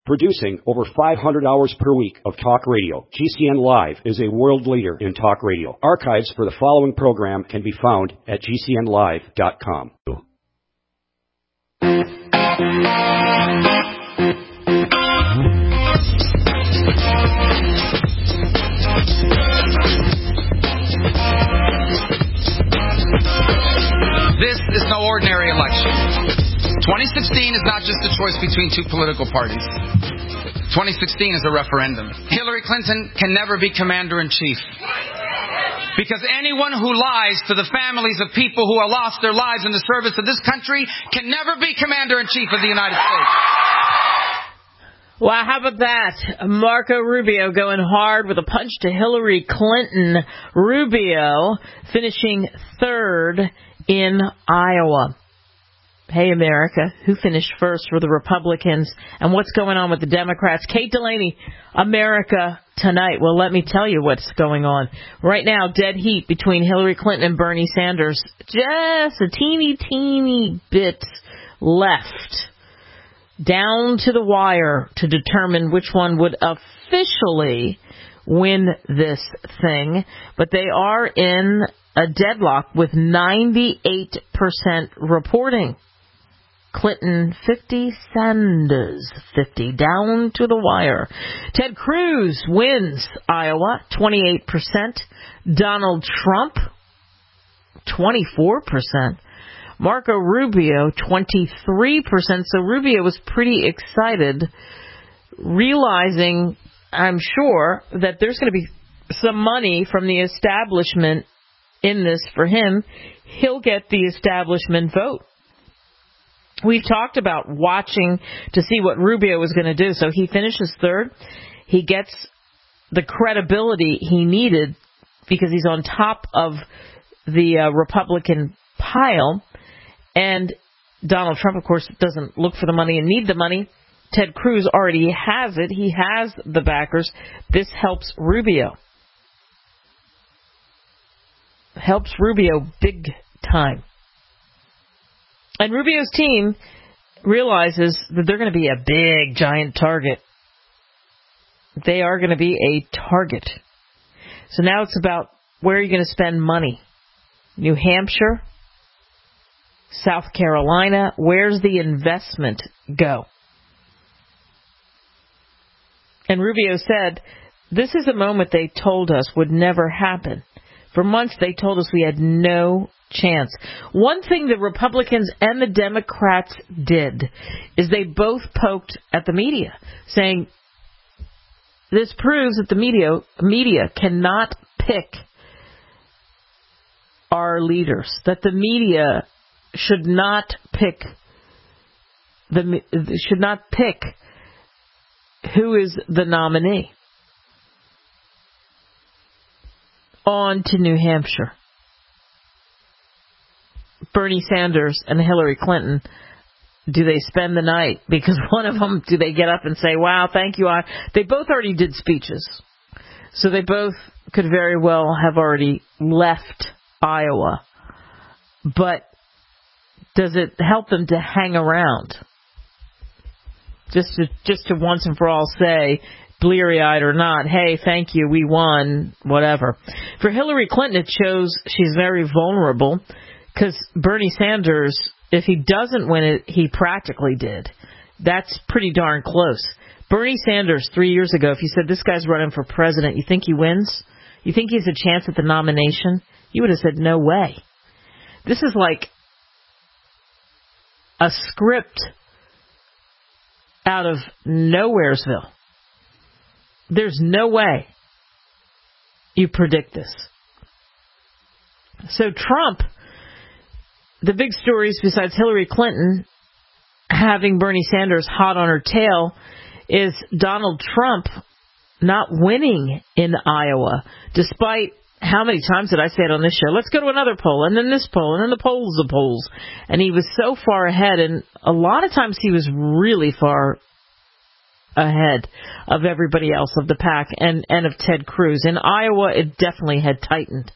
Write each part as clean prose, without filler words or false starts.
Producing over 500 hours per week of talk radio, GCN Live is a world leader in talk radio. Archives for the following program can be found at GCNlive.com. This is no ordinary election. 2016 is not just a choice between two political parties. 2016 is a referendum. Hillary Clinton can never be commander-in-chief. Because anyone who lies to the families of people who have lost their lives in the service of this country can never be commander-in-chief of the United States. Well, how about that? Marco Rubio going hard with a punch to Hillary Clinton. Rubio finishing third in Iowa. Hey, America, who finished first for the Republicans and what's going on with the Democrats? Kate Delaney, America Tonight. Well, let me tell you what's going on. Right now, dead heat between Hillary Clinton and Bernie Sanders. Just a teeny bit left. Down to the wire to determine which one would officially win this thing. But they are in a deadlock with 98% reporting. Clinton 50, Sanders 50, down to the wire. Ted Cruz wins Iowa, 28%. Donald Trump, 24%. Marco Rubio, 23%. So Rubio was pretty excited, realizing, I'm sure, that there's going to be some money from the establishment in this for him. He'll get the establishment vote. We've talked about watching to see what Rubio was going to do. So he finishes third. He gets the credibility he needed because he's on top of the Republican pile. And Donald Trump, of course, doesn't look for the money and need the money. Ted Cruz already has it. He has the backers. This helps Rubio. Helps Rubio big time. And Rubio's team realizes that they're going to be a big, giant target. They are going to be a target. So now it's about where are you going to spend money? New Hampshire? South Carolina? Where's the investment go? And Rubio said, this is a moment they told us would never happen. For months they told us we had no chance. One thing the Republicans and the Democrats did is they both poked at the media, saying this proves that the media cannot pick our leaders, that the media should not pick who is the nominee. On to New Hampshire. Bernie Sanders and Hillary Clinton, do they spend the night? Because one of them, do they get up and say, wow, thank you. They both already did speeches. So they both could very well have already left Iowa. But does it help them to hang around? Just to once and for all say, bleary-eyed or not, hey, thank you, we won, whatever. For Hillary Clinton, it shows she's very vulnerable because Bernie Sanders, if he doesn't win it, he practically did. That's pretty darn close. Bernie Sanders, 3 years ago, if you said this guy's running for president, you think he wins? You think he has a chance at the nomination? You would have said no way. This is like a script out of Nowheresville. There's no way you predict this. So Trump, the big stories besides Hillary Clinton having Bernie Sanders hot on her tail is Donald Trump not winning in Iowa, despite how many times did I say it on this show? Let's go to another poll, and then this poll, and then the polls of polls. And he was so far ahead, and a lot of times he was really far ahead of everybody else of the pack and of Ted Cruz. In Iowa, it definitely had tightened.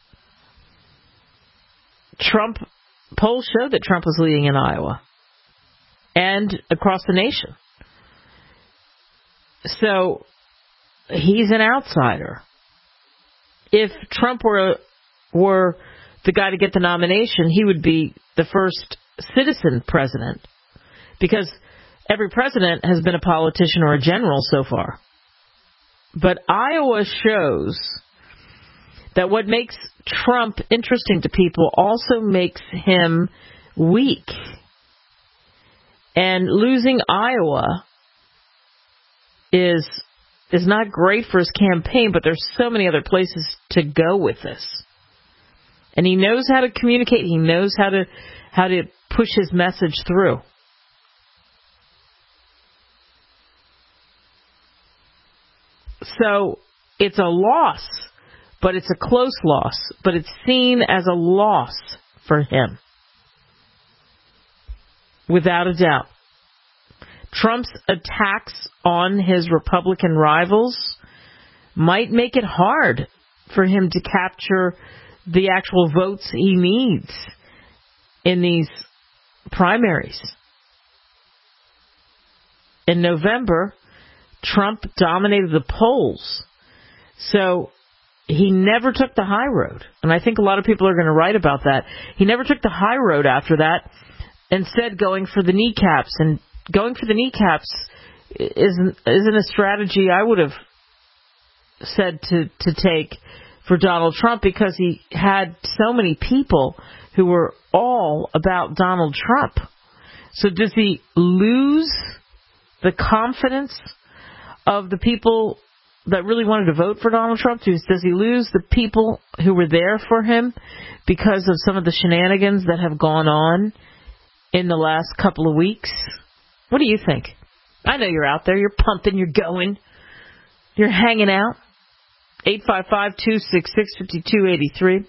Trump polls showed that Trump was leading in Iowa and across the nation. So he's an outsider. If Trump were the guy to get the nomination, he would be the first citizen president, because every president has been a politician or a general so far. But Iowa shows that what makes Trump interesting to people also makes him weak. And losing Iowa is not great for his campaign, but there's so many other places to go with this. And he knows how to communicate. He knows how to push his message through. So it's a loss, but it's a close loss. But it's seen as a loss for him, without a doubt. Trump's attacks on his Republican rivals might make it hard for him to capture the actual votes he needs in these primaries. In November, Trump dominated the polls, so he never took the high road. And I think a lot of people are going to write about that. He never took the high road after that, instead going for the kneecaps. And going for the kneecaps isn't a strategy I would have said to take for Donald Trump, because he had so many people who were all about Donald Trump. So does he lose the confidence of the people that really wanted to vote for Donald Trump? Does he lose the people who were there for him because of some of the shenanigans that have gone on in the last couple of weeks? What do you think? I know you're out there. You're pumping. You're going. You're hanging out. 855-266-5283.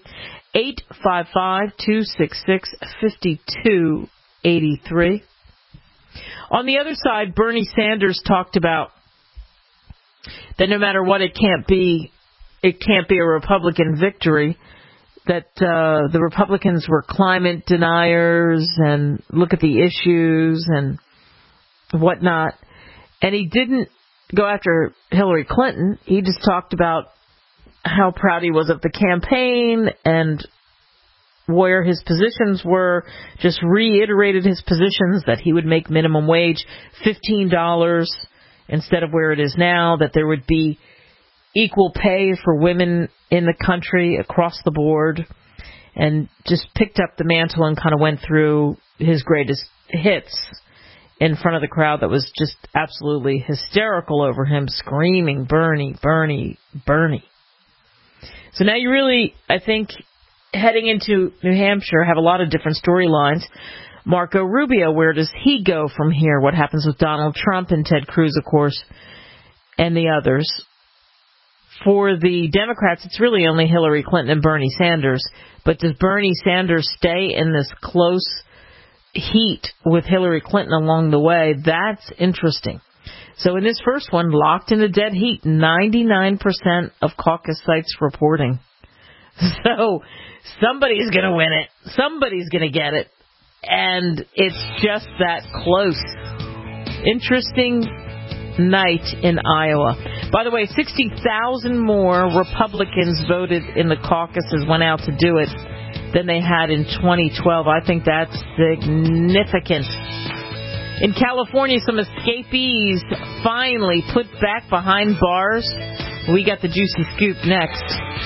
855-266-5283. On the other side, Bernie Sanders talked about that no matter what, it can't be a Republican victory, that the Republicans were climate deniers and look at the issues and whatnot. And he didn't go after Hillary Clinton. He just talked about how proud he was of the campaign and where his positions were, just reiterated his positions that he would make minimum wage $15 instead of where it is now, that there would be equal pay for women in the country across the board, and just picked up the mantle and kind of went through his greatest hits in front of the crowd that was just absolutely hysterical over him, screaming, Bernie, Bernie, Bernie. So now you really, I think, heading into New Hampshire, have a lot of different storylines. Marco Rubio, where does he go from here? What happens with Donald Trump and Ted Cruz, of course, and the others? For the Democrats, it's really only Hillary Clinton and Bernie Sanders. But does Bernie Sanders stay in this close heat with Hillary Clinton along the way? That's interesting. So in this first one, locked in a dead heat, 99% of caucus sites reporting. So somebody's going to win it. Somebody's going to get it. And it's just that close. Interesting night in Iowa. By the way, 60,000 more Republicans voted in the caucuses, went out to do it, than they had in 2012. I think that's significant. In California, some escapees finally put back behind bars. We got the juicy scoop next.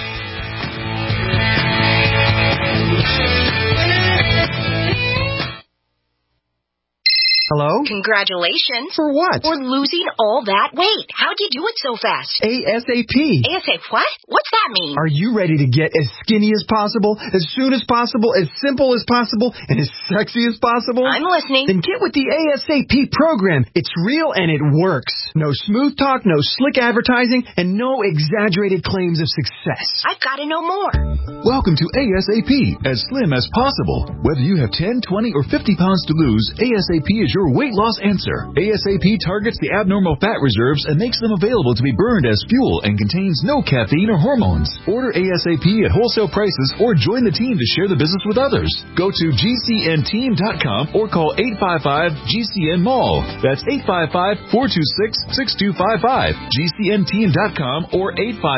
Hello? Congratulations. For what? For losing all that weight. How'd you do it so fast? ASAP. ASAP what? What's that mean? Are you ready to get as skinny as possible, as soon as possible, as simple as possible, and as sexy as possible? I'm listening. Then get with the ASAP program. It's real and it works. No smooth talk, no slick advertising, and no exaggerated claims of success. I've got to know more. Welcome to ASAP, as slim as possible. Whether you have 10, 20, or 50 pounds to lose, ASAP is your your weight loss answer. ASAP targets the abnormal fat reserves and makes them available to be burned as fuel and contains no caffeine or hormones. Order ASAP at wholesale prices or join the team to share the business with others. Go to GCNteam.com or call 855-GCN-MALL. That's 855-426-6255. GCNteam.com or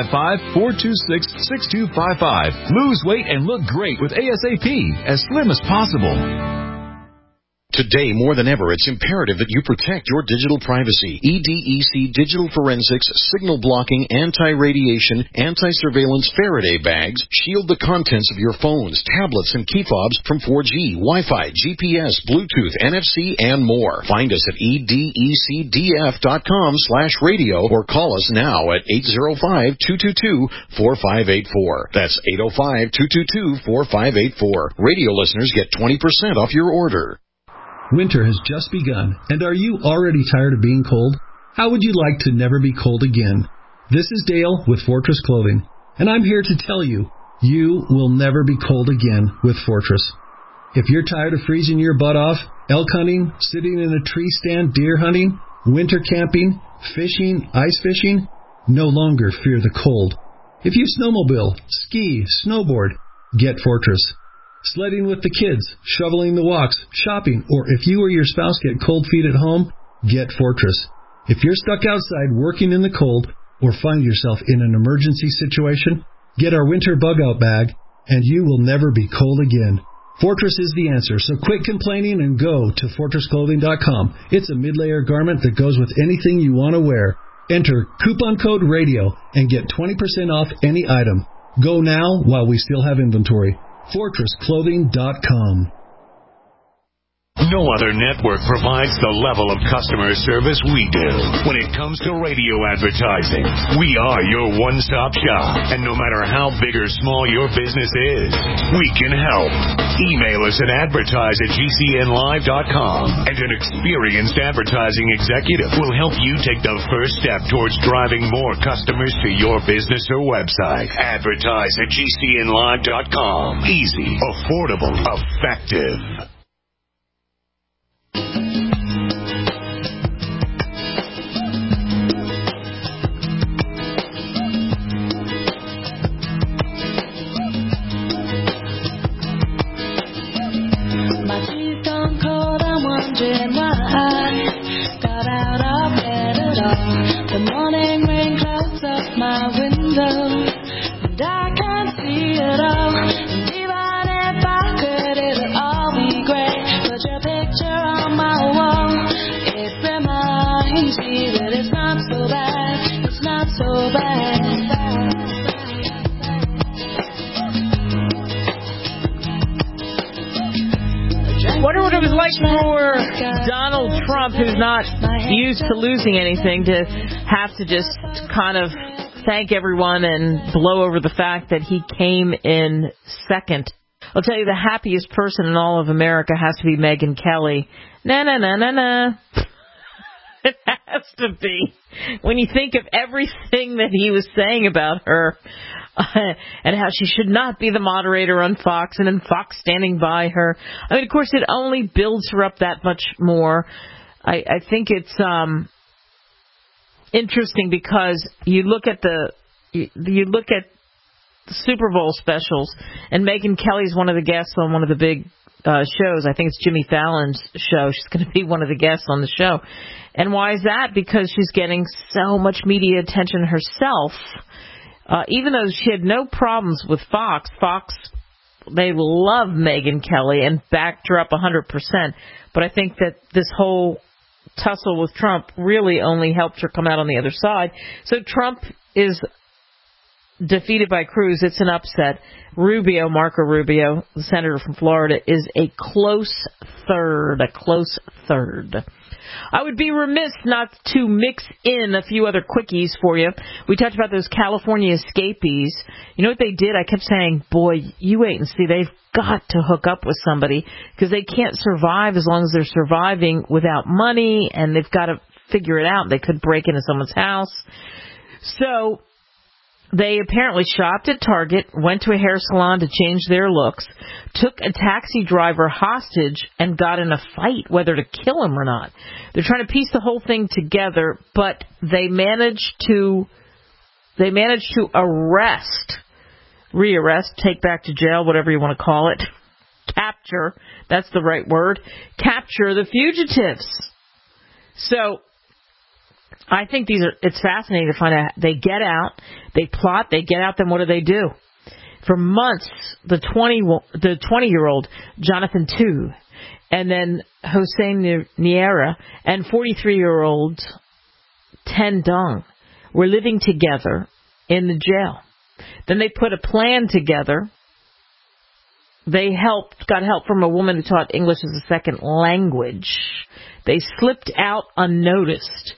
855-426-6255. Lose weight and look great with ASAP, as slim as possible. Today, more than ever, it's imperative that you protect your digital privacy. EDEC Digital Forensics Signal Blocking Anti-Radiation Anti-Surveillance Faraday bags shield the contents of your phones, tablets, and key fobs from 4G, Wi-Fi, GPS, Bluetooth, NFC, and more. Find us at edecdf.com/radio or call us now at 805-222-4584. That's 805-222-4584. Radio listeners get 20% off your order. Winter has just begun, and are you already tired of being cold? How would you like to never be cold again? This is Dale with Fortress Clothing, and I'm here to tell you, you will never be cold again with Fortress. If you're tired of freezing your butt off, elk hunting, sitting in a tree stand, deer hunting, winter camping, fishing, ice fishing, no longer fear the cold. If you snowmobile, ski, snowboard, get Fortress. Sledding with the kids, shoveling the walks, shopping, or if you or your spouse get cold feet at home, get Fortress. If you're stuck outside working in the cold or find yourself in an emergency situation, get our winter bug-out bag, and you will never be cold again. Fortress is the answer, so quit complaining and go to FortressClothing.com. It's a mid-layer garment that goes with anything you want to wear. Enter coupon code RADIO and get 20% off any item. Go now while we still have inventory. FortressClothing.com. No other network provides the level of customer service we do. When it comes to radio advertising, we are your one-stop shop. And no matter how big or small your business is, we can help. Email us at advertise@gcnlive.com, and an experienced advertising executive will help you take the first step towards driving more customers to your business or website. Advertise@gcnlive.com. Easy, affordable, effective. For Donald Trump, who's not used to losing anything, to have to just kind of thank everyone and blow over the fact that he came in second. I'll tell you, the happiest person in all of America has to be Megyn Kelly. Na. It has to be. When you think of everything that he was saying about her, and how she should not be the moderator on Fox, and then Fox standing by her. I mean, of course, it only builds her up that much more. I think it's interesting because you look at the Super Bowl specials, and Megyn Kelly's one of the guests on one of the big shows. I think it's Jimmy Fallon's show. She's going to be one of the guests on the show. And why is that? Because she's getting so much media attention herself. Even though she had no problems with Fox, they love Megyn Kelly and backed her up 100%. But I think that this whole tussle with Trump really only helped her come out on the other side. So Trump is defeated by Cruz. It's an upset. Marco Rubio, the senator from Florida, is a close third. I would be remiss not to mix in a few other quickies for you. We talked about those California escapees. You know what they did? I kept saying, boy, you wait and see. They've got to hook up with somebody because they can't survive as long as they're surviving without money, and they've got to figure it out. They could break into someone's house. So They apparently shopped at Target, went to a hair salon to change their looks, took a taxi driver hostage, and got in a fight whether to kill him or not. They're trying to piece the whole thing together, but they managed to rearrest, take back to jail, whatever you want to call it, capture, that's the right word, capture the fugitives. So I think it's fascinating to find out. They get out, they plot, they get out, then what do? For months, the 20-year-old Jonathan Tu, and then Hossein Niera, and 43-year-old Ten Dong were living together in the jail. Then they put a plan together. They got help from a woman who taught English as a second language. They slipped out unnoticed.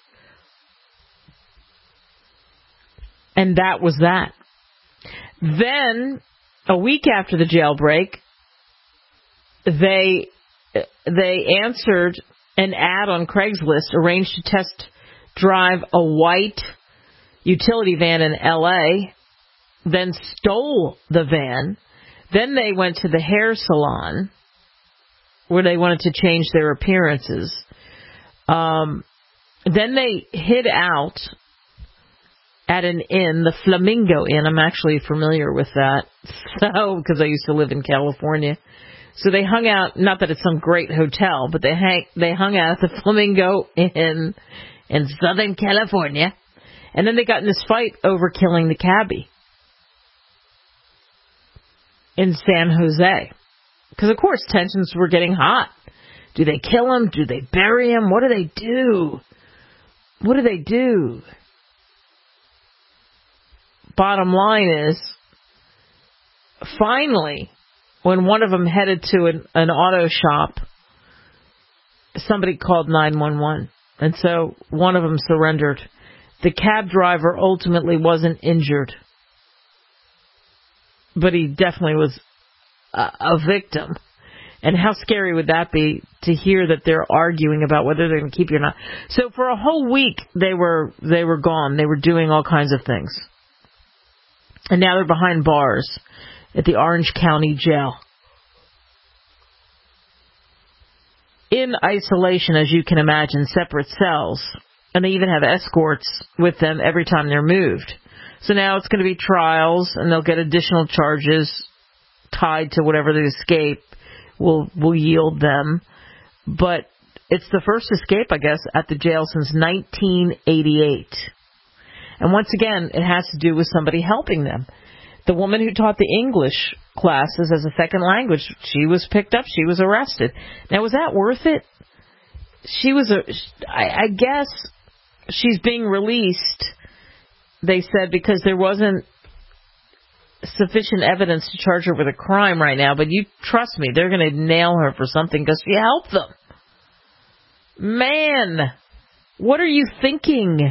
And that was that. Then, a week after the jailbreak, they answered an ad on Craigslist, arranged to test drive a white utility van in L.A., then stole the van. Then they went to the hair salon where they wanted to change their appearances. Then they hid out at an inn, the Flamingo Inn. I'm actually familiar with that, because I used to live in California. So they hung out, not that it's some great hotel, but they hung out at the Flamingo Inn in Southern California. And then they got in this fight over killing the cabbie in San Jose. Because, of course, tensions were getting hot. Do they kill him? Do they bury him? What do they do? What do they do? Bottom line is, finally, when one of them headed to an auto shop, somebody called 911. And so one of them surrendered. The cab driver ultimately wasn't injured, but he definitely was a victim. And how scary would that be to hear that they're arguing about whether they're going to keep you or not? So for a whole week, they were gone. They were doing all kinds of things. And now they're behind bars at the Orange County Jail. In isolation, as you can imagine, separate cells. And they even have escorts with them every time they're moved. So now it's going to be trials, and they'll get additional charges tied to whatever the escape will yield them. But it's the first escape, I guess, at the jail since 1988. And once again, it has to do with somebody helping them. The woman who taught the English classes as a second language, she was picked up, she was arrested. Now, was that worth it? I guess she's being released, they said, because there wasn't sufficient evidence to charge her with a crime right now. But you trust me, they're going to nail her for something because she helped them. Man, what are you thinking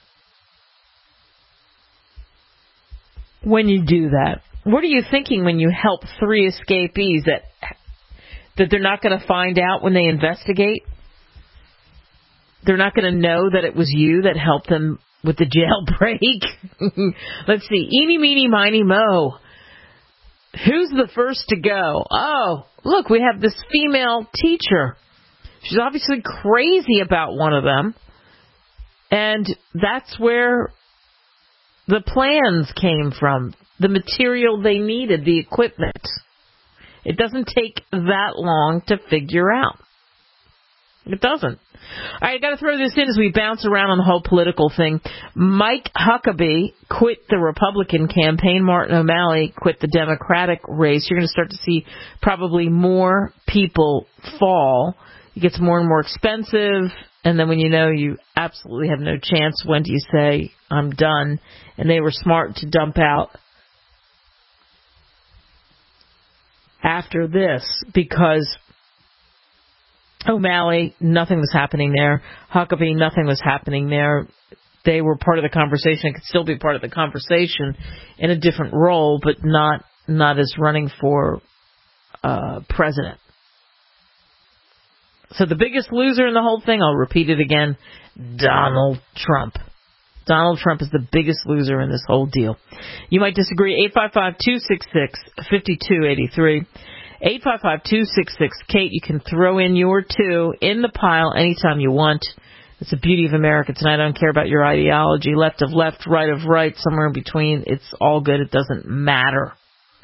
when you do that? What are you thinking when you help 3 escapees that they're not going to find out when they investigate? They're not going to know that it was you that helped them with the jailbreak. Let's see. Eeny, meeny, miny, mo. Who's the first to go? Oh, look, we have this female teacher. She's obviously crazy about one of them. And that's where the plans came from. The material they needed, the equipment. It doesn't take that long to figure out. It doesn't. All right, I got to throw this in as we bounce around on the whole political thing. Mike Huckabee quit the Republican campaign. Martin O'Malley quit the Democratic race. You're going to start to see probably more people fall. It gets more and more expensive. And then when you know you absolutely have no chance, when do you say, I'm done? And they were smart to dump out after this because O'Malley, nothing was happening there. Huckabee, nothing was happening there. They were part of the conversation. It could still be part of the conversation in a different role, but not as running for president. So the biggest loser in the whole thing, I'll repeat it again, Donald Trump. Donald Trump is the biggest loser in this whole deal. You might disagree. 855-266-5283. 855-266-KATE. You can throw in your two in the pile anytime you want. It's the beauty of America tonight. I don't care about your ideology. Left of left, right of right, somewhere in between. It's all good. It doesn't matter.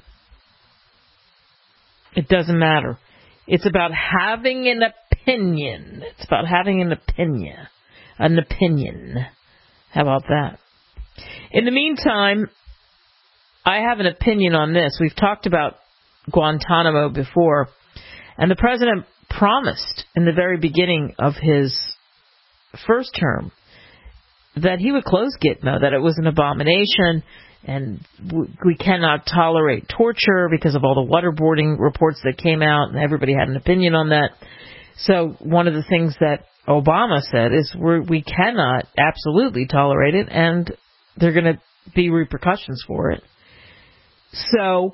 It doesn't matter. It's about having an opinion. It's about having an opinion. An opinion. How about that? In the meantime, I have an opinion on this. We've talked about Guantanamo before, and the president promised in the very beginning of his first term that he would close Gitmo, that it was an abomination, and we cannot tolerate torture because of all the waterboarding reports that came out, and everybody had an opinion on that. So one of the things that Obama said is we cannot absolutely tolerate it, and there are going to be repercussions for it. So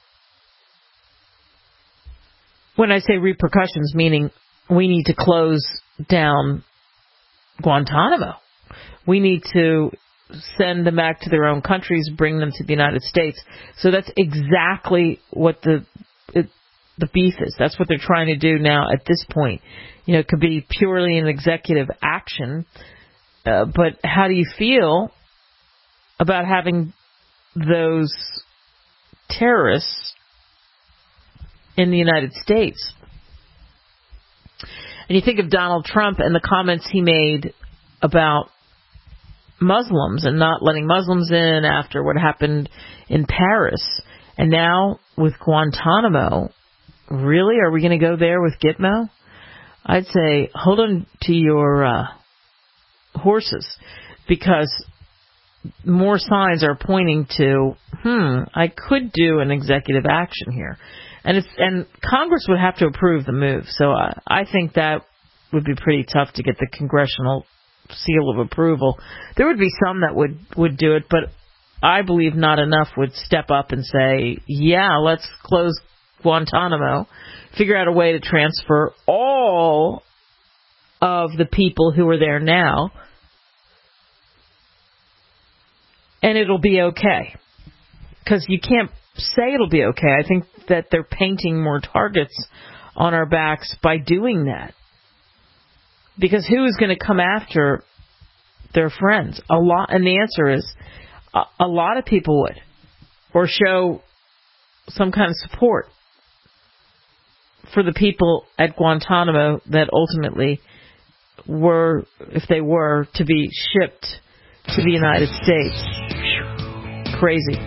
when I say repercussions, meaning we need to close down Guantanamo. We need to send them back to their own countries, bring them to the United States. So that's exactly what the beef is. That's what they're trying to do now at this point. It could be purely an executive action, but how do you feel about having those terrorists in the United States? And you think of Donald Trump and the comments he made about Muslims and not letting Muslims in after what happened in Paris. And now with Guantanamo, really? Are we going to go there with Gitmo? I'd say hold on to your horses, because more signs are pointing to, I could do an executive action here. And Congress would have to approve the move. So I think that would be pretty tough to get the congressional seal of approval. There would be some that would do it, but I believe not enough would step up and say, yeah, let's close Guantanamo, figure out a way to transfer all of the people who are there now, and it'll be okay. Because you can't say it'll be okay. I think that they're painting more targets on our backs by doing that. Because who is going to come after their friends? A lot, and the answer is a lot of people would, or show some kind of support for the people at Guantanamo that ultimately were, if they were, to be shipped to the United States. Crazy.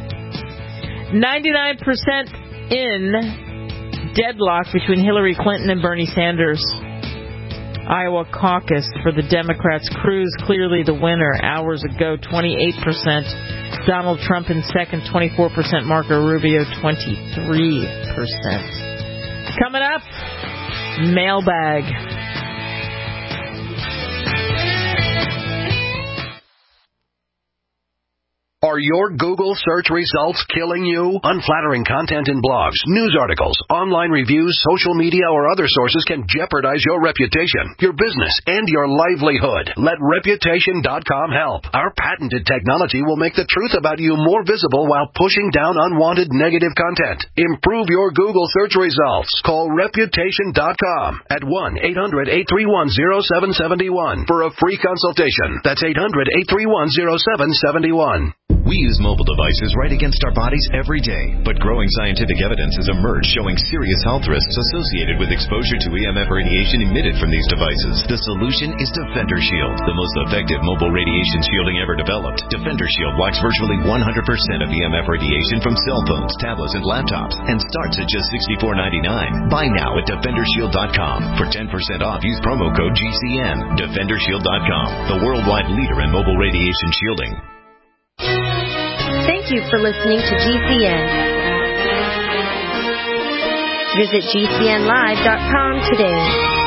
99% in deadlock between Hillary Clinton and Bernie Sanders. Iowa caucus for the Democrats. Cruz clearly the winner hours ago, 28%. Donald Trump in second, 24%. Marco Rubio, 23%. Coming up, mailbag. Are your Google search results killing you? Unflattering content in blogs, news articles, online reviews, social media, or other sources can jeopardize your reputation, your business, and your livelihood. Let Reputation.com help. Our patented technology will make the truth about you more visible while pushing down unwanted negative content. Improve your Google search results. Call Reputation.com at 1-800-831-0771 for a free consultation. That's 800-831-0771. We use mobile devices right against our bodies every day, but growing scientific evidence has emerged showing serious health risks associated with exposure to EMF radiation emitted from these devices. The solution is Defender Shield, the most effective mobile radiation shielding ever developed. Defender Shield blocks virtually 100% of EMF radiation from cell phones, tablets, and laptops, and starts at just $64.99. Buy now at DefenderShield.com. For 10% off, use promo code GCN. DefenderShield.com, the worldwide leader in mobile radiation shielding. Thank you for listening to GCN. Visit GCNlive.com today.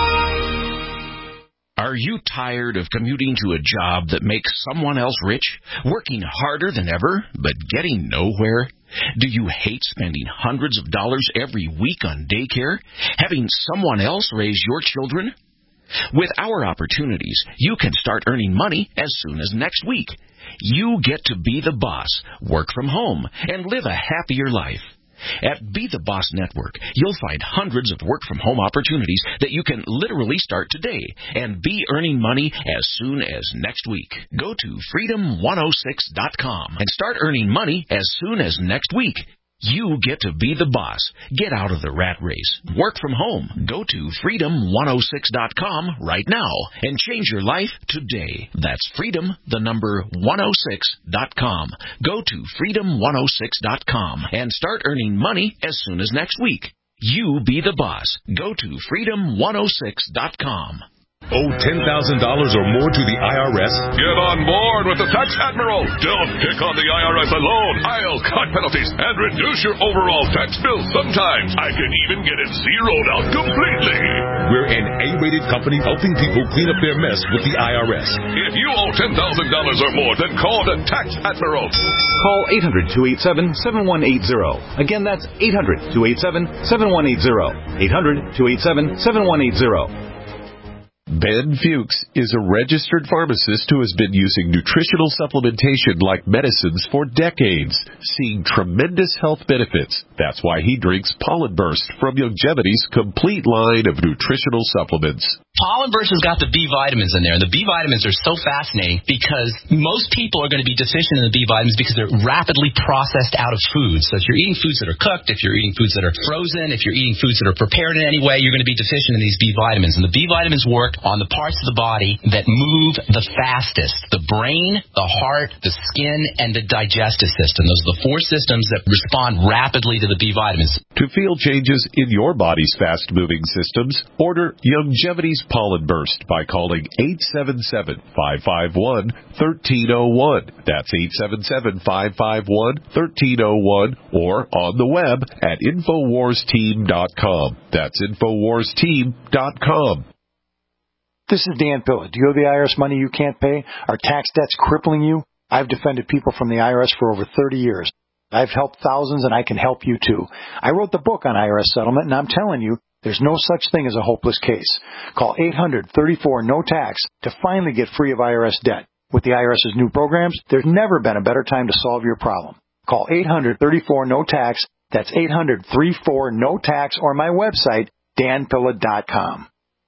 Are you tired of commuting to a job that makes someone else rich, working harder than ever, but getting nowhere? Do you hate spending hundreds of dollars every week on daycare, having someone else raise your children? With our opportunities, you can start earning money as soon as next week. You get to be the boss, work from home, and live a happier life. At Be the Boss Network, you'll find hundreds of work-from-home opportunities that you can literally start today and be earning money as soon as next week. Go to freedom106.com and start earning money as soon as next week. You get to be the boss. Get out of the rat race. Work from home. Go to freedom106.com right now and change your life today. That's freedom106.com. Go to freedom106.com and start earning money as soon as next week. You be the boss. Go to freedom106.com. Owe $10,000 or more to the IRS? Get on board with the Tax Admiral. Don't pick on the IRS alone. I'll cut penalties and reduce your overall tax bill. Sometimes I can even get it zeroed out completely. We're an A-rated company helping people clean up their mess with the IRS. If you owe $10,000 or more, then call the Tax Admiral. Call 800-287-7180. Again, that's 800-287-7180. 800-287-7180. Ben Fuchs is a registered pharmacist who has been using nutritional supplementation like medicines for decades, seeing tremendous health benefits. That's why he drinks Pollen Burst from Youngevity's complete line of nutritional supplements. Pollen Burst has got the B vitamins in there, and the B vitamins are so fascinating because most people are going to be deficient in the B vitamins because they're rapidly processed out of food. So if you're eating foods that are cooked, if you're eating foods that are frozen, if you're eating foods that are prepared in any way, you're going to be deficient in these B vitamins. And the B vitamins work on the parts of the body that move the fastest: the brain, the heart, the skin, and the digestive system. Those are the four systems that respond rapidly to the B vitamins. To feel changes in your body's fast-moving systems, order Youngevity's Pollen Burst by calling 877-551-1301. That's 877-551-1301, or on the web at InfoWarsTeam.com. That's InfoWarsTeam.com. This is Dan Pilla. Do you owe the IRS money you can't pay? Are tax debts crippling you? I've defended people from the IRS for over 30 years. I've helped thousands, and I can help you too. I wrote the book on IRS settlement, and I'm telling you, there's no such thing as a hopeless case. Call 800-34-NO-TAX to finally get free of IRS debt. With the IRS's new programs, there's never been a better time to solve your problem. Call 800-34-NO-TAX. That's 800-34-NO-TAX, or my website, danpilla.com.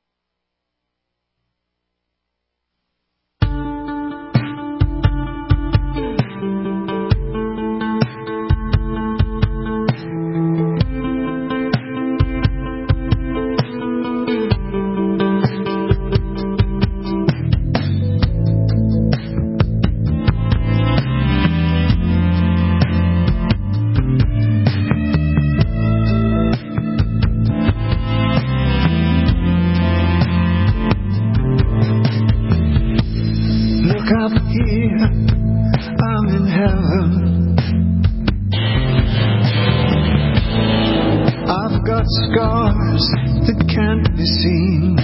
Scars that can't be seen.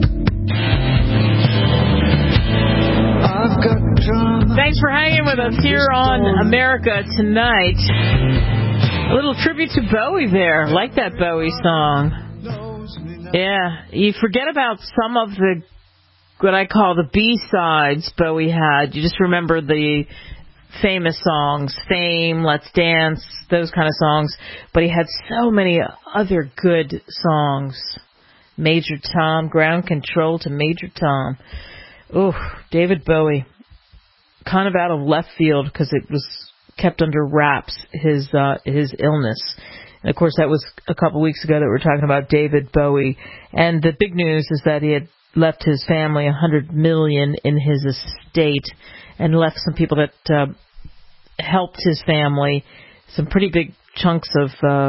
I've got drama. Thanks for hanging with us here on America Tonight. A little tribute to Bowie there. Like that Bowie song. Yeah, you forget about some of the, what I call the B-sides Bowie had. You just remember the famous songs, Fame, Let's Dance, those kind of songs. But he had so many other good songs. Major Tom, Ground Control to Major Tom. Ooh, David Bowie. Kind of out of left field because it was kept under wraps, his illness. And of course, that was a couple weeks ago that we were talking about David Bowie. And the big news is that he had left his family $100 million in his estate, and left some people that helped his family some pretty big chunks of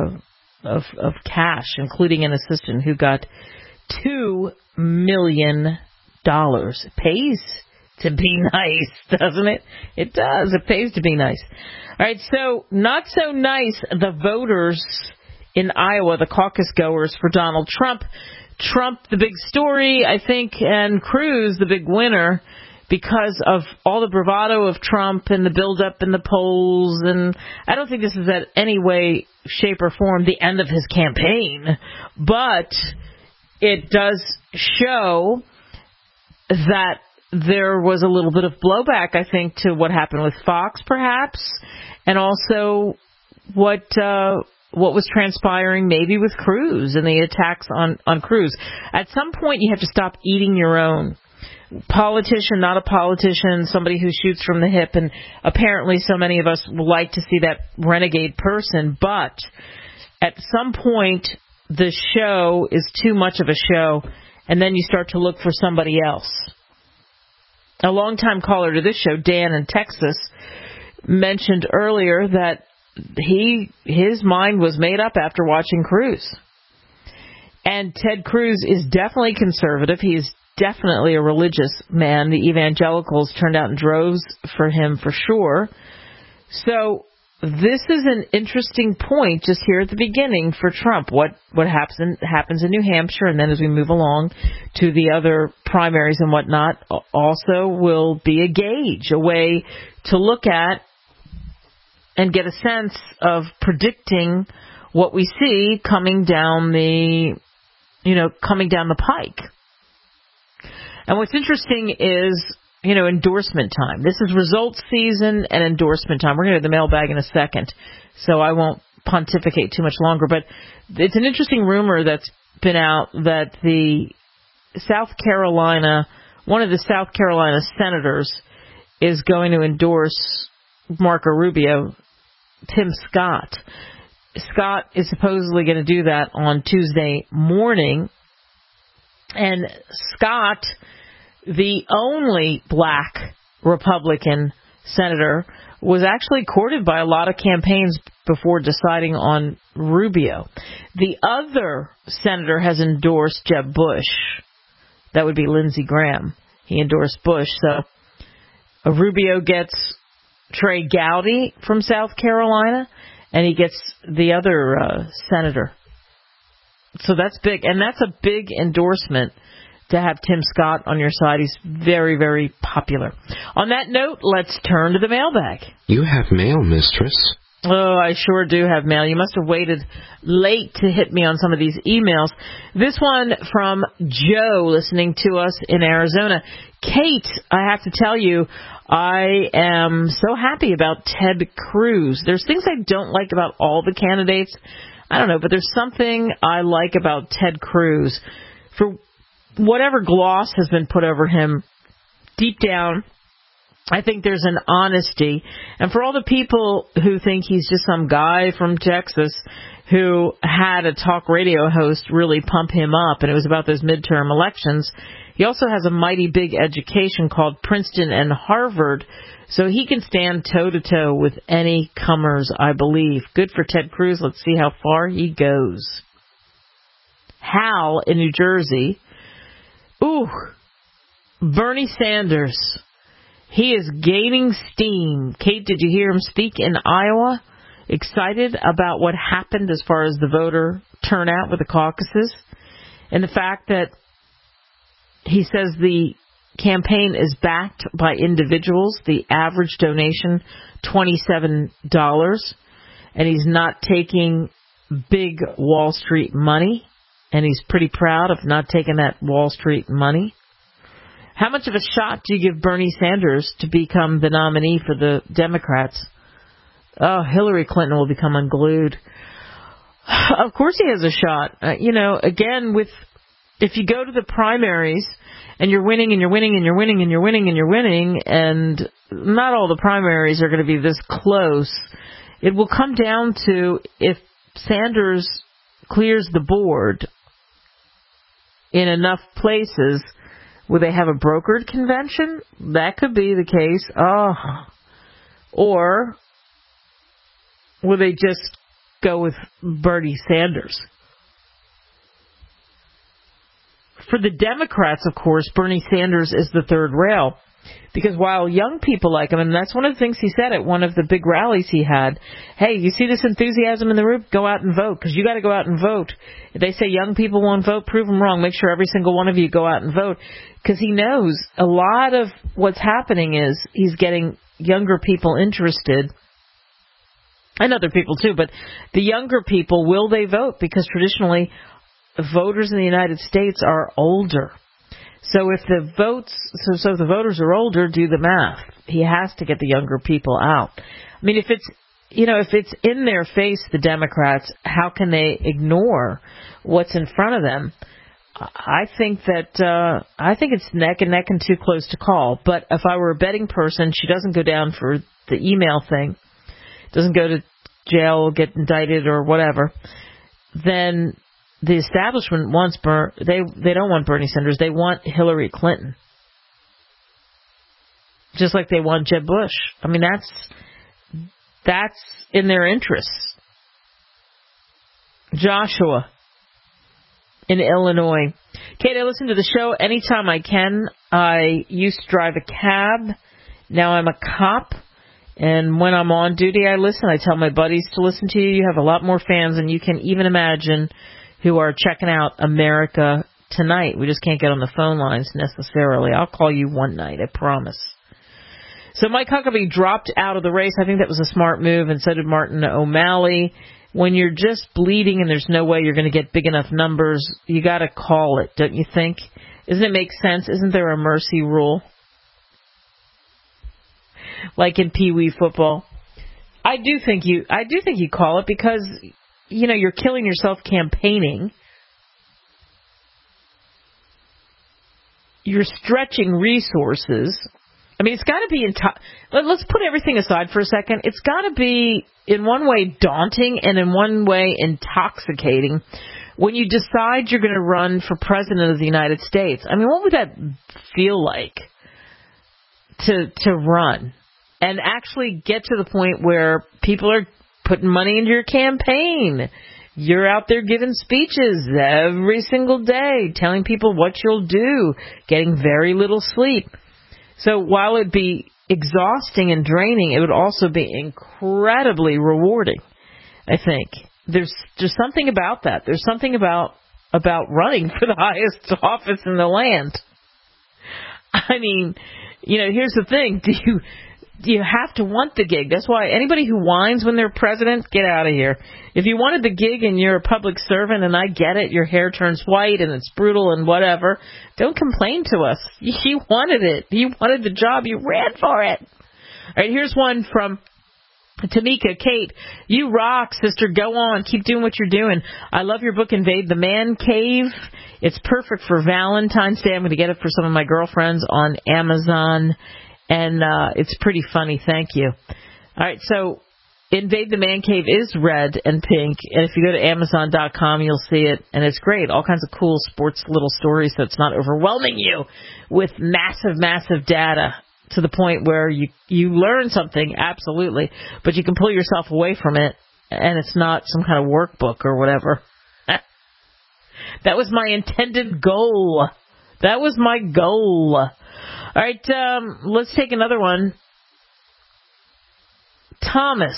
cash, including an assistant who got $2 million. It pays to be nice, doesn't it? It does. It pays to be nice. All right, so not so nice, the voters in Iowa, the caucus goers for Donald Trump. Trump, the big story, I think, and Cruz, the big winner, because of all the bravado of Trump and the build-up in the polls. And I don't think this is in any way, shape, or form the end of his campaign. But it does show that there was a little bit of blowback, I think, to what happened with Fox, perhaps, and also what was transpiring maybe with Cruz and the attacks on Cruz. At some point, you have to stop eating your own. Politician, not a politician, somebody who shoots from the hip, and apparently so many of us like to see that renegade person, but at some point, the show is too much of a show, and then you start to look for somebody else. A longtime caller to this show, Dan in Texas, mentioned earlier that his mind was made up after watching Cruz. And Ted Cruz is definitely conservative. He is definitely a religious man. The evangelicals turned out in droves for him for sure. So this is an interesting point just here at the beginning for Trump. What happens in New Hampshire, and then as we move along to the other primaries and whatnot, also will be a gauge, a way to look at and get a sense of predicting what we see coming down the pike. And what's interesting is, endorsement time. This is results season and endorsement time. We're going to do the mailbag in a second, so I won't pontificate too much longer. But it's an interesting rumor that's been out that one of the South Carolina senators is going to endorse Marco Rubio, Tim Scott. Scott is supposedly going to do that on Tuesday morning. And Scott, the only black Republican senator, was actually courted by a lot of campaigns before deciding on Rubio. The other senator has endorsed Jeb Bush. That would be Lindsey Graham. He endorsed Bush. So Rubio gets Trey Gowdy from South Carolina, and he gets the other senator. So that's big, and that's a big endorsement to have Tim Scott on your side. He's very, very popular. On that note, let's turn to the mailbag. You have mail, mistress. Oh, I sure do have mail. You must have waited late to hit me on some of these emails. This one from Joe, listening to us in Arizona. Kate, I have to tell you, I am so happy about Ted Cruz. There's things I don't like about all the candidates. I don't know, but there's something I like about Ted Cruz. For whatever gloss has been put over him, deep down, I think there's an honesty. And for all the people who think he's just some guy from Texas who had a talk radio host really pump him up, and it was about those midterm elections, he also has a mighty big education called Princeton and Harvard, so he can stand toe-to-toe with any comers, I believe. Good for Ted Cruz. Let's see how far he goes. Hal in New Jersey. Ooh, Bernie Sanders. He is gaining steam. Kate, did you hear him speak in Iowa? Excited about what happened as far as the voter turnout with the caucuses, and the fact that he says the campaign is backed by individuals, the average donation $27, and he's not taking big Wall Street money, and he's pretty proud of not taking that Wall Street money. How much of a shot do you give Bernie Sanders to become the nominee for the Democrats? Oh, Hillary Clinton will become unglued. Of course he has a shot. Again, if you go to the primaries and you're winning and you're winning and you're winning and you're winning and you're winning, and not all the primaries are going to be this close, it will come down to if Sanders clears the board in enough places. Will they have a brokered convention? That could be the case. Or will they just go with Bernie Sanders? For the Democrats, of course, Bernie Sanders is the third rail. Because while young people like him, and that's one of the things he said at one of the big rallies he had, hey, you see this enthusiasm in the room? Go out and vote, because you got to go out and vote. If they say young people won't vote, prove them wrong. Make sure every single one of you go out and vote. Because he knows a lot of what's happening is he's getting younger people interested, and other people too, but the younger people, will they vote? Because traditionally, voters in the United States are older. So if the voters are older, do the math. He has to get the younger people out. I mean, if it's in their face, the Democrats, how can they ignore what's in front of them? I think it's neck and neck and too close to call. But if I were a betting person, she doesn't go down for the email thing, doesn't go to jail, get indicted or whatever, then the establishment wants they don't want Bernie Sanders. They want Hillary Clinton, just like they want Jeb Bush. I mean, that's in their interests. Joshua in Illinois. Kate, I listen to the show anytime I can. I used to drive a cab. Now I'm a cop. And when I'm on duty, I listen. I tell my buddies to listen to you. You have a lot more fans than you can even imagine who are checking out America Tonight. We just can't get on the phone lines necessarily. I'll call you one night, I promise. So Mike Huckabee dropped out of the race. I think that was a smart move, and so did Martin O'Malley. When you're just bleeding and there's no way you're going to get big enough numbers, you got to call it, don't you think? Doesn't it make sense? Isn't there a mercy rule? Like in Pee Wee football. I do think you call it because, you're killing yourself campaigning. You're stretching resources. I mean, it's got to be let's put everything aside for a second. It's got to be, in one way, daunting and in one way intoxicating when you decide you're going to run for president of the United States. I mean, what would that feel like to run and actually get to the point where people are putting money into your campaign? You're out there giving speeches every single day, telling people what you'll do, getting very little sleep. So while it'd be exhausting and draining, it would also be incredibly rewarding, I think. There's something about that. There's something about running for the highest office in the land. I mean, here's the thing. Do you have to want the gig? That's why anybody who whines when they're president, get out of here. If you wanted the gig and you're a public servant, and I get it, your hair turns white and it's brutal and whatever, don't complain to us. You wanted it. You wanted the job. You ran for it. All right, here's one from Tamika. Kate, you rock, sister. Go on. Keep doing what you're doing. I love your book, Invade the Man Cave. It's perfect for Valentine's Day. I'm going to get it for some of my girlfriends on Amazon. And it's pretty funny. Thank you. All right, so Invade the Man Cave is red and pink. And if you go to Amazon.com, you'll see it. And it's great. All kinds of cool sports little stories so it's not overwhelming you with massive, massive data to the point where you learn something, absolutely. But you can pull yourself away from it, and it's not some kind of workbook or whatever. That was my intended goal. That was my goal. All right, let's take another one. Thomas.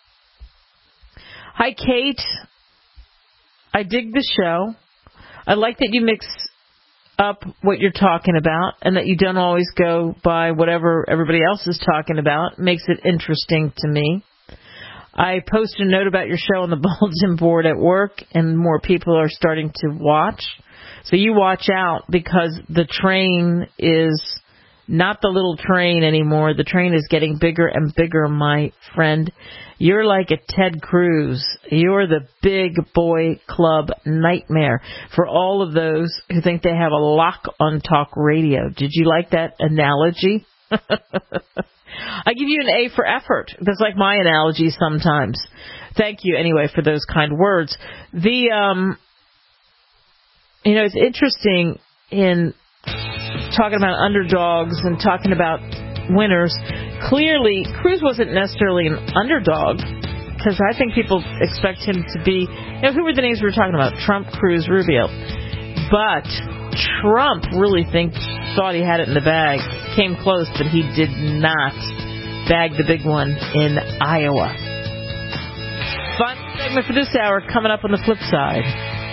Hi, Kate. I dig the show. I like that you mix up what you're talking about and that you don't always go by whatever everybody else is talking about. Makes it interesting to me. I posted a note about your show on the bulletin board at work, and more people are starting to watch. So you watch out, because the train is not the little train anymore. The train is getting bigger and bigger, my friend. You're like a Ted Cruz. You're the big boy club nightmare for all of those who think they have a lock on talk radio. Did you like that analogy? I give you an A for effort. That's like my analogy sometimes. Thank you anyway for those kind words. It's interesting in talking about underdogs and talking about winners. Clearly, Cruz wasn't necessarily an underdog, because I think people expect him to be, who were the names we were talking about? Trump, Cruz, Rubio. But Trump really thought he had it in the bag. Came close, but he did not bag the big one in Iowa. Final segment for this hour coming up on the flip side.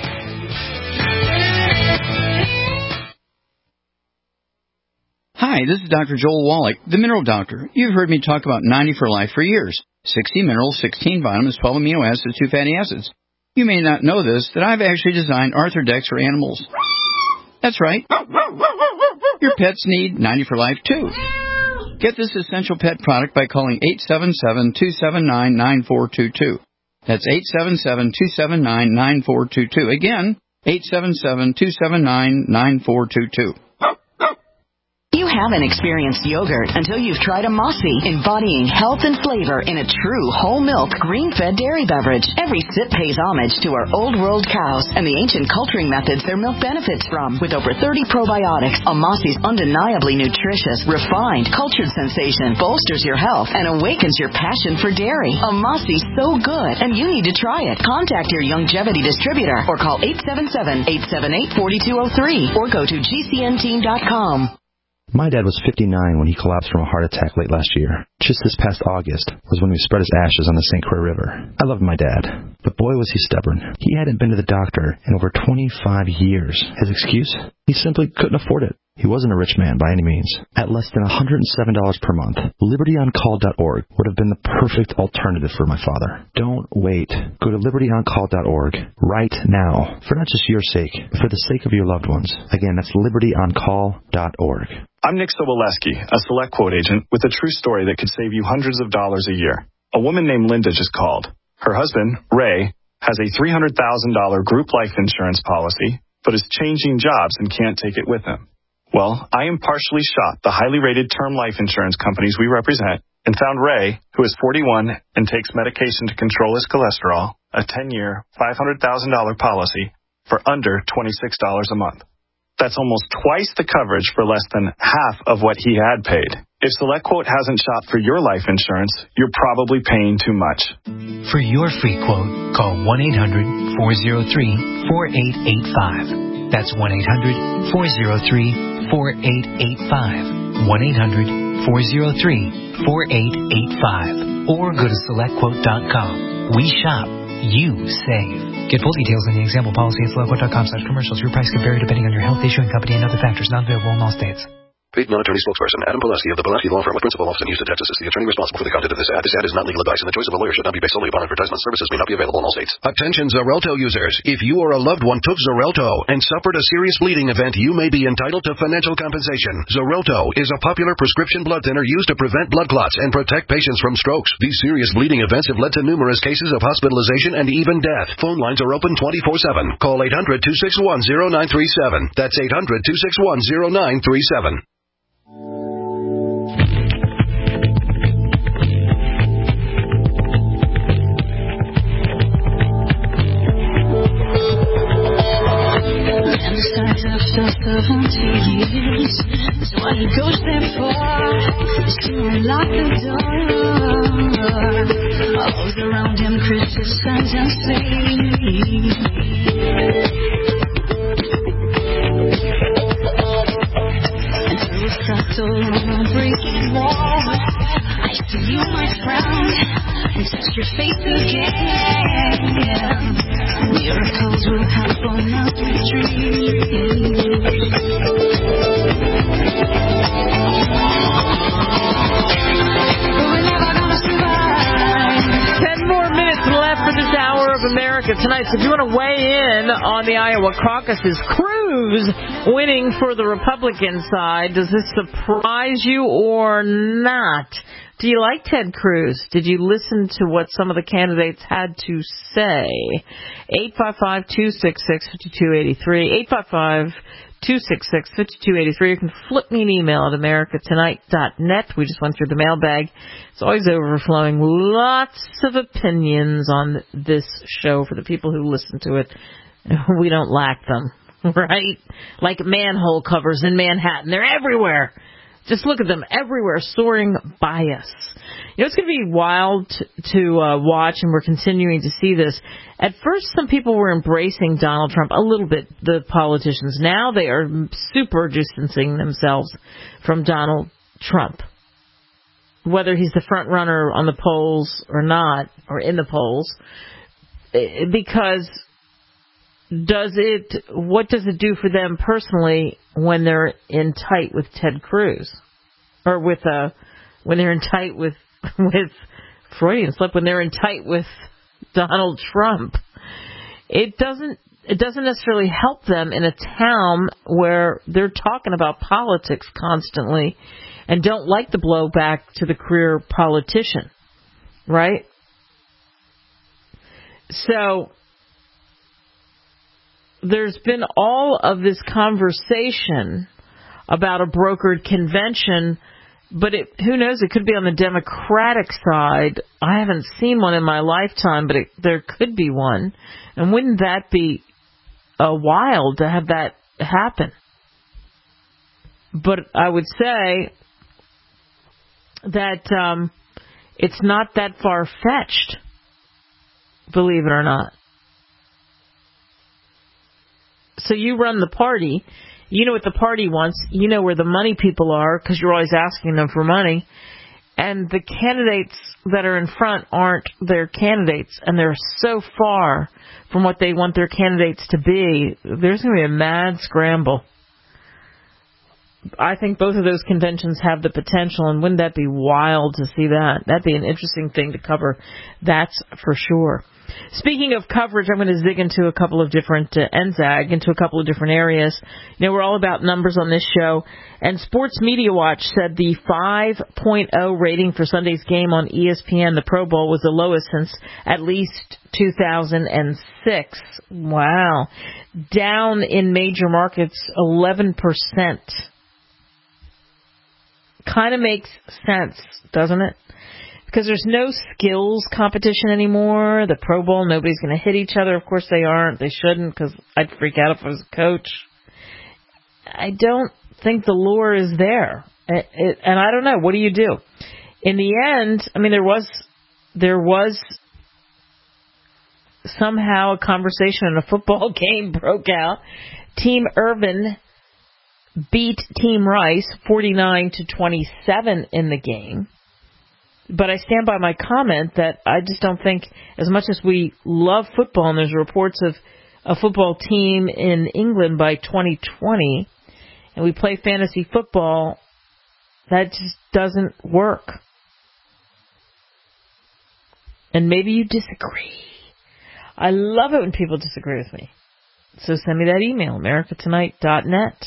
Hi, this is Dr. Joel Wallach, the Mineral Doctor. You've heard me talk about 90 for Life for years. 60 minerals, 16 vitamins, 12 amino acids, 2 fatty acids. You may not know this, that I've actually designed Arthrodex for animals. That's right. Your pets need 90 for Life, too. Get this essential pet product by calling 877-279-9422. That's 877-279-9422. Again, 877-279-9422. You haven't experienced yogurt until you've tried a Mossy, embodying health and flavor in a true whole milk, green-fed dairy beverage. Every sip pays homage to our old world cows and the ancient culturing methods their milk benefits from. With over 30 probiotics, a Mossy's undeniably nutritious, refined, cultured sensation bolsters your health and awakens your passion for dairy. A Mossy's so good, and you need to try it. Contact your Youngevity distributor or call 877-878-4203 or go to GCNteam.com. My dad was 59 when he collapsed from a heart attack late last year. Just this past August was when we spread his ashes on the St. Croix River. I loved my dad, but boy was he stubborn. He hadn't been to the doctor in over 25 years. His excuse? He simply couldn't afford it. He wasn't a rich man by any means. At less than $107 per month, LibertyOnCall.org would have been the perfect alternative for my father. Don't wait. Go to LibertyOnCall.org right now, for not just your sake, but for the sake of your loved ones. Again, that's LibertyOnCall.org. I'm Nick Soboleski, a Select Quote agent with a true story that could save you hundreds of dollars a year. A woman named Linda just called. Her husband, Ray, has a $300,000 group life insurance policy, but is changing jobs and can't take it with him. Well, I impartially shot the highly rated term life insurance companies we represent and found Ray, who is 41 and takes medication to control his cholesterol, a 10-year, $500,000 policy for under $26 a month. That's almost twice the coverage for less than half of what he had paid. If SelectQuote hasn't shopped for your life insurance, you're probably paying too much. For your free quote, call 1-800-403-4885. That's 1-800-403-4885. 1-800-403-4885. Or go to SelectQuote.com. We shop. You save. Get full details in the example policy at SelectQuote.com/commercials. Your price can vary depending on your health, issuing company, and other factors. Not available in all states. Paid non-attorney spokesperson Adam Pulaski of the Pulaski Law Firm with principal office in Houston, Texas is the attorney responsible for the content of this ad. This ad is not legal advice, and the choice of a lawyer should not be based solely upon advertisement. Services may not be available in all states. Attention Xarelto users. If you or a loved one took Xarelto and suffered a serious bleeding event, you may be entitled to financial compensation. Xarelto is a popular prescription blood thinner used to prevent blood clots and protect patients from strokes. These serious bleeding events have led to numerous cases of hospitalization and even death. Phone lines are open 24/7. Call 800-261-0937. That's 800-261-0937. After 70 years, so what he goes there for is to unlock the door. All those around him criticize and say, and through a fractal breaking wall, I see you, my friend, and touch your face again. Miracles will happen as we dream. 10 more minutes left for this hour of America Tonight. So if you want to weigh in on the Iowa caucuses, Cruz winning for the Republican side. Does this surprise you or not? Do you like Ted Cruz? Did you listen to what some of the candidates had to say? 855-266-5283. 855-266-5283. You can flip me an email at americatonight.net. We just went through the mailbag. It's always overflowing. Lots of opinions on this show for the people who listen to it. We don't lack them, right? Like manhole covers in Manhattan. They're everywhere. Just look at them everywhere, soaring by us. You know, it's going to be wild to watch, and we're continuing to see this. At first, some people were embracing Donald Trump a little bit, the politicians. Now they are super distancing themselves from Donald Trump. Whether he's the front runner on the polls or not, or in the polls, because what does it do for them personally when they're in tight with Ted Cruz, or when they're in tight with Freudian slip, when they're in tight with Donald Trump? It doesn't it doesn't necessarily help them in a town where they're talking about politics constantly and don't like the blowback to the career politician, right? So there's been all of this conversation about a brokered convention, but who knows, it could be on the Democratic side. I haven't seen one in my lifetime, but there could be one. And wouldn't that be wild to have that happen? But I would say that it's not that far-fetched, believe it or not. So you run the party. You know what the party wants. You know where the money people are because you're always asking them for money. And the candidates that are in front aren't their candidates. And they're so far from what they want their candidates to be. There's going to be a mad scramble. I think both of those conventions have the potential. And wouldn't that be wild to see that? That'd be an interesting thing to cover. That's for sure. Speaking of coverage, I'm going to zig into a couple of different, and zag into a couple of different areas. You know, we're all about numbers on this show. And Sports Media Watch said the 5.0 rating for Sunday's game on ESPN, the Pro Bowl, was the lowest since at least 2006. Wow. Down in major markets, 11%. Kind of makes sense, doesn't it? Because there's no skills competition anymore. The Pro Bowl, nobody's going to hit each other. Of course they aren't. They shouldn't, because I'd freak out if I was a coach. I don't think the lure is there. And I don't know. What do you do? In the end, I mean, there was somehow a conversation and a football game broke out. Team Urban beat Team Rice 49-27 in the game. But I stand by my comment that I just don't think, as much as we love football, and there's reports of a football team in England by 2020, and we play fantasy football, that just doesn't work. And maybe you disagree. I love it when people disagree with me. So send me that email, americatonight.net.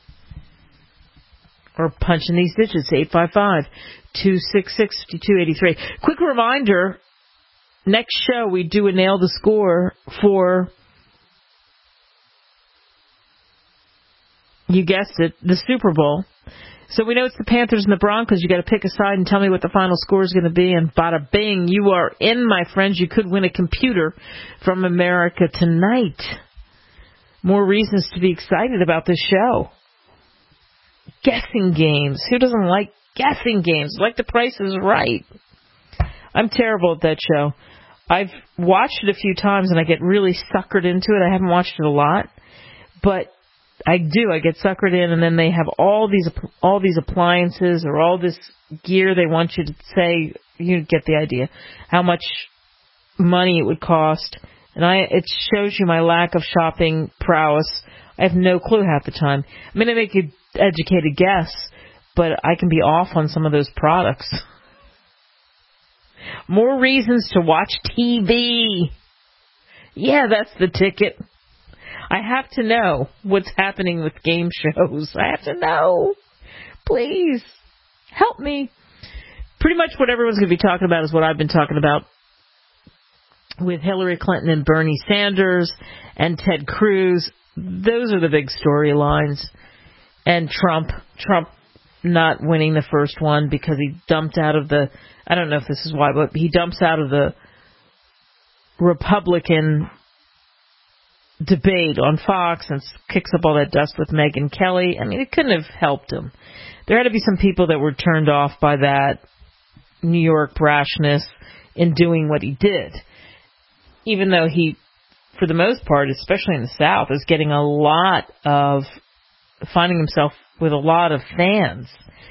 Or punch in these digits, 855-266-5283. Quick reminder, next show we do a Nail the Score for, you guessed it, the Super Bowl. So we know it's the Panthers and the Broncos. You got to pick a side and tell me what the final score is going to be. And bada bing, you are in, my friends. You could win a computer from America Tonight. More reasons to be excited about this show. Guessing games. Who doesn't like guessing games? Like The Price is Right. I'm terrible at that show. I've watched it a few times and I get really suckered into it. I haven't watched it a lot, but I do. I get suckered in, and then they have all these appliances or all this gear they want you to say. You get the idea. How much money it would cost, and it shows you my lack of shopping prowess. I have no clue half the time. I mean, I make an educated guess, but I can be off on some of those products. More reasons to watch TV. Yeah, that's the ticket. I have to know what's happening with game shows. I have to know. Please, help me. Pretty much what everyone's going to be talking about is what I've been talking about with Hillary Clinton and Bernie Sanders and Ted Cruz. Those are the big storylines. And Trump not winning the first one because he dumped out of the, I don't know if this is why, but he dumps out of the Republican debate on Fox and kicks up all that dust with Megyn Kelly. I mean, it couldn't have helped him. There had to be some people that were turned off by that New York brashness in doing what he did. Even though he, for the most part, especially in the South, is getting a lot of, finding himself with a lot of fans.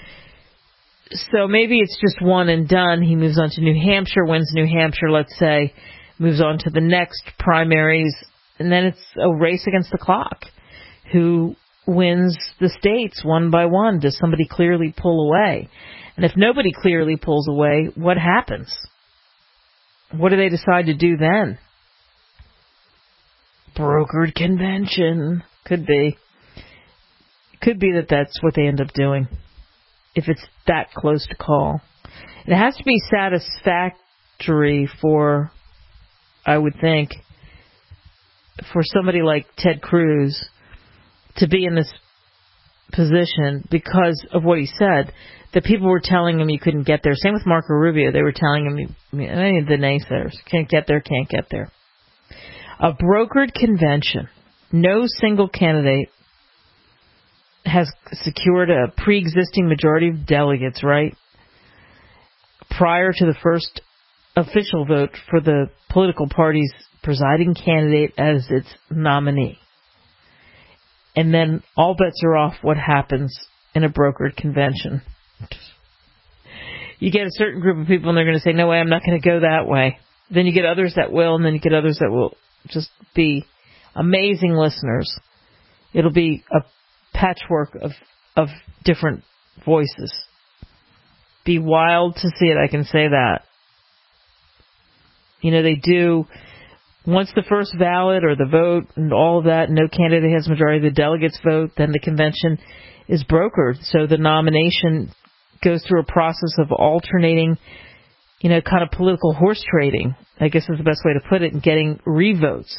So maybe it's just one and done. He moves on to New Hampshire, wins New Hampshire, let's say, moves on to the next primaries, and then it's a race against the clock. Who wins the states one by one? Does somebody clearly pull away? And if nobody clearly pulls away, what happens? What do they decide to do then? brokered convention. Could be. Could be that that's what they end up doing, if it's that close to call. It has to be satisfactory for, I would think, for somebody like Ted Cruz to be in this position because of what he said, that people were telling him you couldn't get there. Same with Marco Rubio. They were telling him, any of the naysayers, can't get there. A brokered convention. No single candidate has secured a pre-existing majority of delegates, right, prior to the first official vote for the political party's presiding candidate as its nominee. And then all bets are off what happens in a brokered convention. You get a certain group of people and they're going to say, no way, I'm not going to go that way. Then you get others that will, and then you get others that will just be amazing listeners. It'll be a patchwork of different voices. Be wild to see it, I can say that. You know, they do, once the first ballot or the vote and all of that, no candidate has majority of the delegates vote, then the convention is brokered. So the nomination goes through a process of alternating, you know, kind of political horse trading, I guess is the best way to put it, and getting revotes.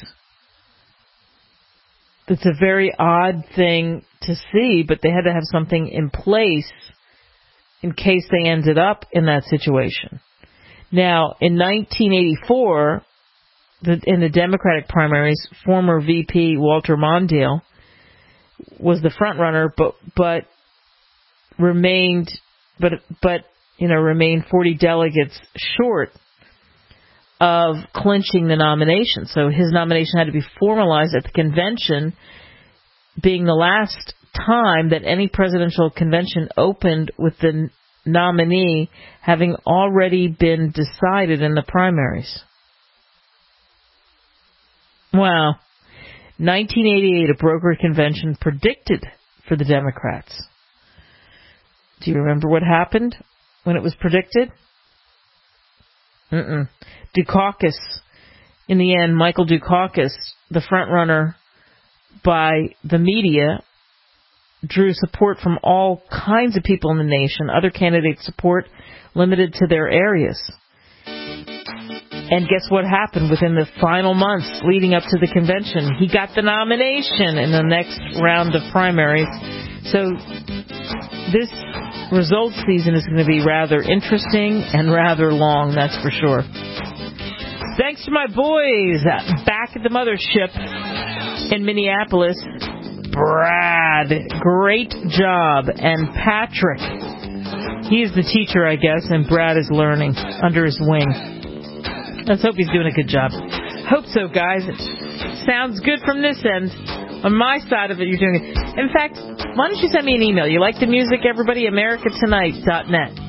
It's a very odd thing to see, but they had to have something in place in case they ended up in that situation. Now, in 1984, in the Democratic primaries, former VP Walter Mondale was the front runner, but remained 40 delegates short of clinching the nomination. So his nomination had to be formalized at the convention, being the last time that any presidential convention opened with the nominee having already been decided in the primaries. Wow. 1988, a brokered convention predicted for the Democrats. Do you remember what happened when it was predicted? Dukakis, in the end, Michael Dukakis, the front runner by the media, drew support from all kinds of people in the nation. Other candidates' support limited to their areas. And guess what happened within the final months leading up to the convention? He got the nomination in the next round of primaries. So this result season is going to be rather interesting and rather long, that's for sure. Thanks to my boys back at the mothership in Minneapolis. Brad, great job. And Patrick, he's the teacher, I guess, and Brad is learning under his wing. Let's hope he's doing a good job. Hope so, guys. Sounds good from this end. On my side of it, you're doing it. In fact, why don't you send me an email? You like the music, everybody? AmericaTonight.net.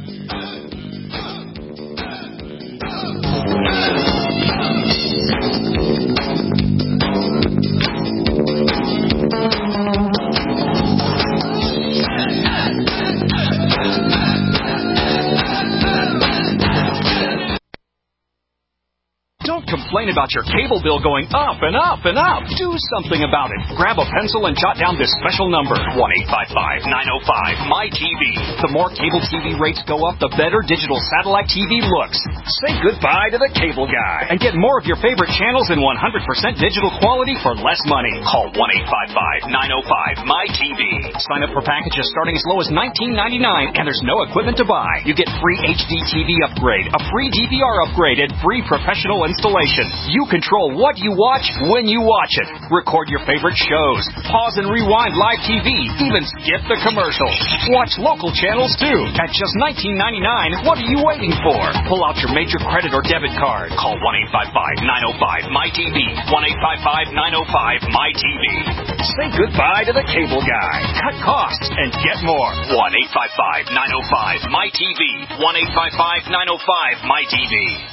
Complain about your cable bill going up and up and up. Do something about it. Grab a pencil and jot down this special number, 1-855-905-MY-TV. The more cable TV rates go up, the better digital satellite TV looks. Say goodbye to the cable guy and get more of your favorite channels in 100% digital quality for less money. Call 1-855-905-MY-TV. Sign up for packages starting as low as $19.99, and there's no equipment to buy. You get free HD TV upgrade, a free DVR upgrade, and free professional installation. You control what you watch when you watch it. Record your favorite shows. Pause and rewind live TV. Even skip the commercials. Watch local channels too. At just $19.99, what are you waiting for? Pull out your major credit or debit card. Call 1-855-905-MY-TV. 1-855-905-MY-TV. Say goodbye to the cable guy. Cut costs and get more. 1-855-905-MY-TV. 1-855-905-MY-TV.